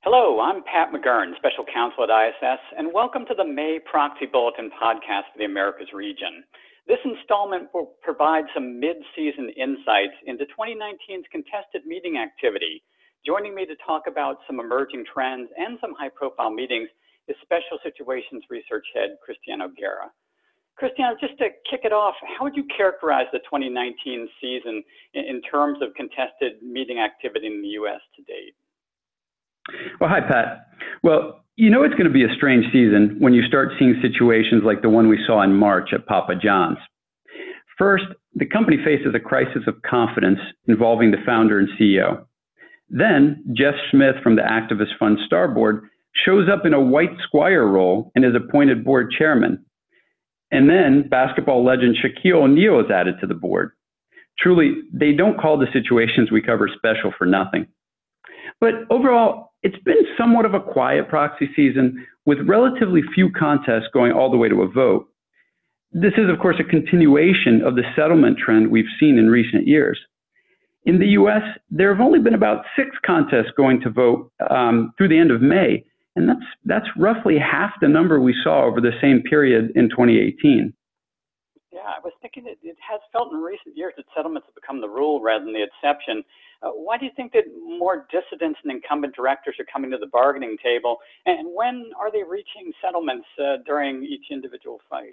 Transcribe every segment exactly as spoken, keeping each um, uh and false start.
Hello, I'm Pat McGurn, Special Counsel at I S S, and welcome to the May Proxy Bulletin podcast for the Americas region. This installment will provide some mid-season insights into twenty nineteen's contested meeting activity. Joining me to talk about some emerging trends and some high-profile meetings is Special Situations Research Head Cristiano Guerra. Cristiano, just to kick it off, how would you characterize the twenty nineteen season in terms of contested meeting activity in the U S to date? Well, hi, Pat. Well, you know it's going to be a strange season when you start seeing situations like the one we saw in March at Papa John's. First, the company faces a crisis of confidence involving the founder and C E O. Then, Jeff Smith from the activist fund Starboard shows up in a white squire role and is appointed board chairman. And then, basketball legend Shaquille O'Neal is added to the board. Truly, they don't call the situations we cover special for nothing. But overall, it's been somewhat of a quiet proxy season with relatively few contests going all the way to a vote. This is, of course, a continuation of the settlement trend we've seen in recent years. In the U S, there have only been about six contests going to vote um, through the end of May, and that's, that's roughly half the number we saw over the same period in twenty eighteen. Yeah, I was thinking it, it has felt in recent years that settlements have become the rule rather than the exception. Uh, why do you think that more dissidents and incumbent directors are coming to the bargaining table? And when are they reaching settlements uh, during each individual fight?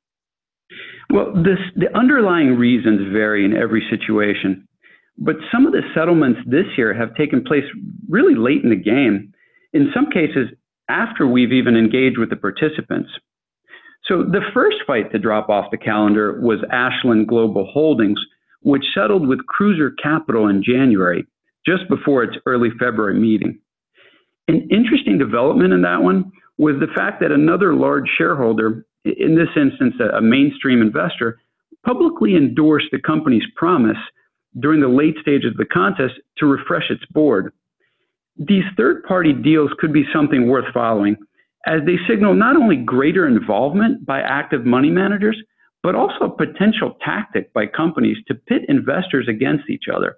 Well, this, the underlying reasons vary in every situation. But some of the settlements this year have taken place really late in the game, in some cases after we've even engaged with the participants. So the first fight to drop off the calendar was Ashland Global Holdings, which settled with Cruiser Capital in January, just before its early February meeting. An interesting development in that one was the fact that another large shareholder, in this instance a mainstream investor, publicly endorsed the company's promise during the late stages of the contest to refresh its board. These third-party deals could be something worth following, as they signal not only greater involvement by active money managers, but also a potential tactic by companies to pit investors against each other.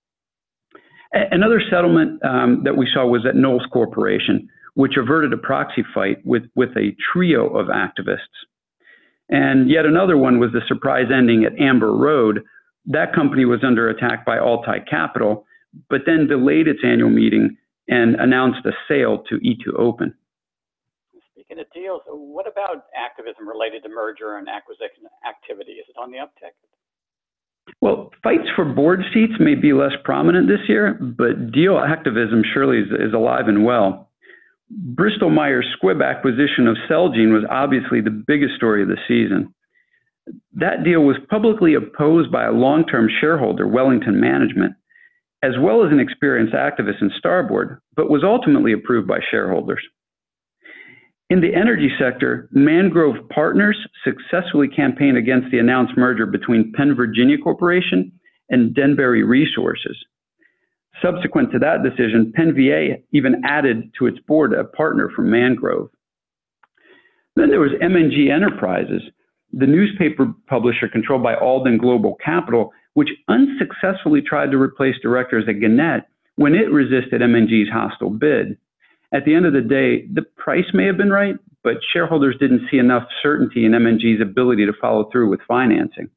A- another settlement um, that we saw was at Knowles Corporation, which averted a proxy fight with, with a trio of activists. And yet another one was the surprise ending at Amber Road. That company was under attack by Altai Capital, but then delayed its annual meeting and announced a sale to E two Open. Speaking of deals, what about activism related to merger and acquisition activity? Is it on the uptick? Well, fights for board seats may be less prominent this year, but deal activism surely is, is alive and well. Bristol Myers Squibb acquisition of Celgene was obviously the biggest story of the season. That deal was publicly opposed by a long-term shareholder, Wellington Management, as well as an experienced activist in Starboard, but was ultimately approved by shareholders. In the energy sector, Mangrove Partners successfully campaigned against the announced merger between Penn Virginia Corporation and Denbury Resources. Subsequent to that decision, Penn V A even added to its board a partner from Mangrove. Then there was M N G Enterprises, the newspaper publisher controlled by Alden Global Capital, which unsuccessfully tried to replace directors at Gannett when it resisted M N G's hostile bid. At the end of the day, the price may have been right, but shareholders didn't see enough certainty in M N G's ability to follow through with financing.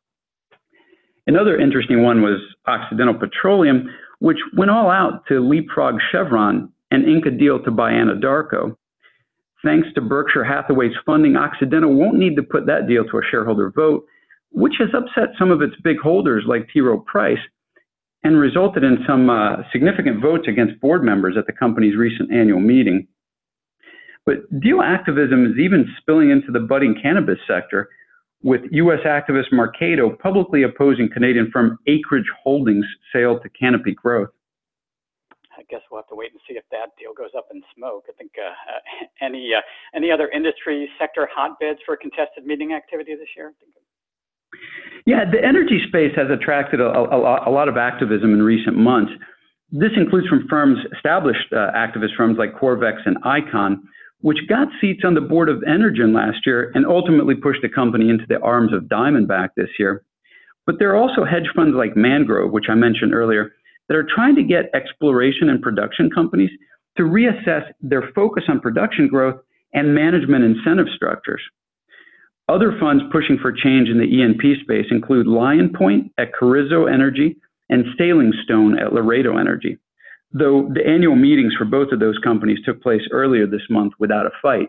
Another interesting one was Occidental Petroleum, which went all out to leapfrog Chevron and ink a deal to buy Anadarko. Thanks to Berkshire Hathaway's funding, Occidental won't need to put that deal to a shareholder vote, which has upset some of its big holders like T. Rowe Price, and resulted in some uh, significant votes against board members at the company's recent annual meeting. But deal activism is even spilling into the budding cannabis sector, with U S activist Marcado publicly opposing Canadian firm Acreage Holdings' sale to Canopy Growth. I guess we'll have to wait and see if that deal goes up in smoke. I think uh, uh, any uh, any other industry sector hotbeds for contested meeting activity this year? Yeah, the energy space has attracted a, a, a lot of activism in recent months. This includes from firms, established uh, activist firms like Corvex and Icon, which got seats on the board of Energen last year and ultimately pushed the company into the arms of Diamondback this year. But there are also hedge funds like Mangrove, which I mentioned earlier, that are trying to get exploration and production companies to reassess their focus on production growth and management incentive structures. Other funds pushing for change in the E and P space include Lion Point at Carrizo Energy and Sailing Stone at Laredo Energy, though the annual meetings for both of those companies took place earlier this month without a fight.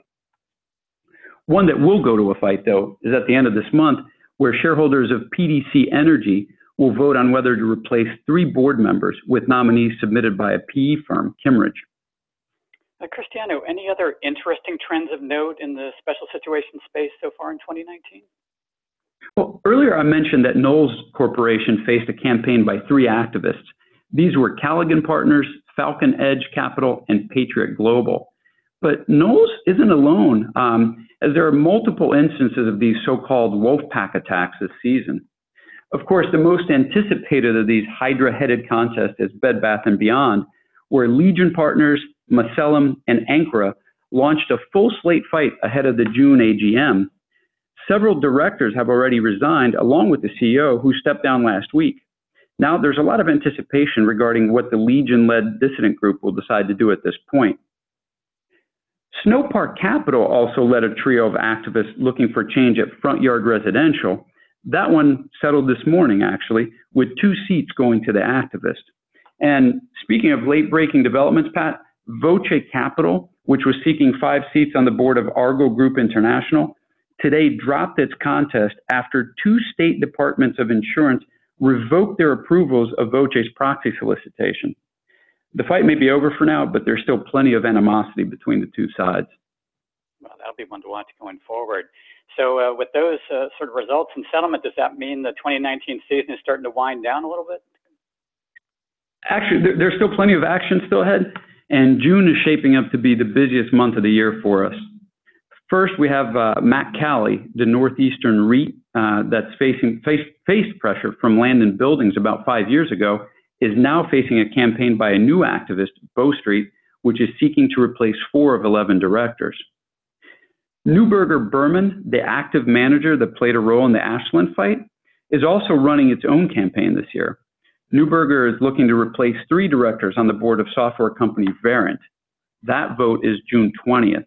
One that will go to a fight, though, is at the end of this month, where shareholders of P D C Energy will vote on whether to replace three board members with nominees submitted by a P E firm, Kimmeridge. Uh, Cristiano, any other interesting trends of note in the special situation space so far in twenty nineteen? Well, earlier I mentioned that Knowles Corporation faced a campaign by three activists. These were Callaghan Partners, Falcon Edge Capital, and Patriot Global. But Knowles isn't alone, um, as there are multiple instances of these so-called wolf pack attacks this season. Of course, the most anticipated of these hydra-headed contests is Bed Bath and Beyond, where Legion Partners, Macellum, and Ancra launched a full slate fight ahead of the June A G M. Several directors have already resigned, along with the C E O, who stepped down last week. Now, there's a lot of anticipation regarding what the Legion-led dissident group will decide to do at this point. Snowpark Capital also led a trio of activists looking for change at Front Yard Residential. That one settled this morning, actually, with two seats going to the activist. And speaking of late-breaking developments, Pat, Voce Capital, which was seeking five seats on the board of Argo Group International, today dropped its contest after two state departments of insurance revoked their approvals of Voce's proxy solicitation. The fight may be over for now, but there's still plenty of animosity between the two sides. Well, that'll be one to watch going forward. So uh, with those uh, sort of results and settlement, does that mean the twenty nineteen season is starting to wind down a little bit? Actually, there, there's still plenty of action still ahead, and June is shaping up to be the busiest month of the year for us. First, we have uh, Mac Cali, the Northeastern REIT uh, that's facing face, faced pressure from land and buildings about five years ago, is now facing a campaign by a new activist, Bow Street, which is seeking to replace four of eleven directors. Neuberger Berman, the active manager that played a role in the Ashland fight, is also running its own campaign this year. Neuberger is looking to replace three directors on the board of software company Verint. That vote is June twentieth.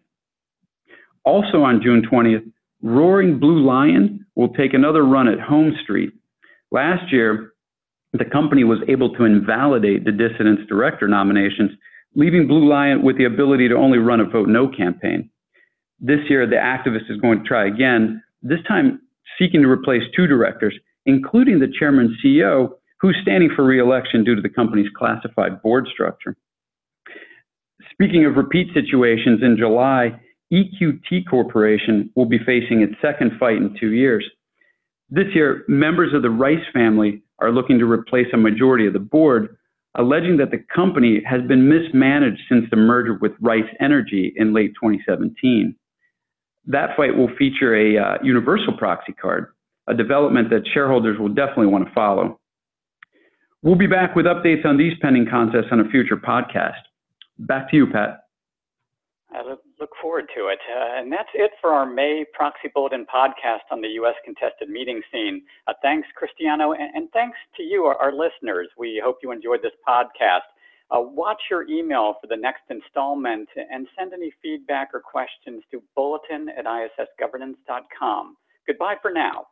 Also on June twentieth, Roaring Blue Lion will take another run at Home Street. Last year, the company was able to invalidate the dissident's director nominations, leaving Blue Lion with the ability to only run a vote no campaign. This year, the activist is going to try again, this time seeking to replace two directors, including the chairman and C E O, who's standing for re-election due to the company's classified board structure. Speaking of repeat situations, in July, E Q T Corporation will be facing its second fight in two years. This year, members of the Rice family are looking to replace a majority of the board, alleging that the company has been mismanaged since the merger with Rice Energy in late twenty seventeen. That fight will feature a uh, universal proxy card, a development that shareholders will definitely want to follow. We'll be back with updates on these pending contests on a future podcast. Back to you, Pat. I look, look forward to it. Uh, and that's it for our May Proxy Bulletin podcast on the U S contested meeting scene. Uh, thanks, Cristiano, and, and thanks to you, our, our listeners. We hope you enjoyed this podcast. Uh, watch your email for the next installment and send any feedback or questions to bulletin at I S S governance dot com. Goodbye for now.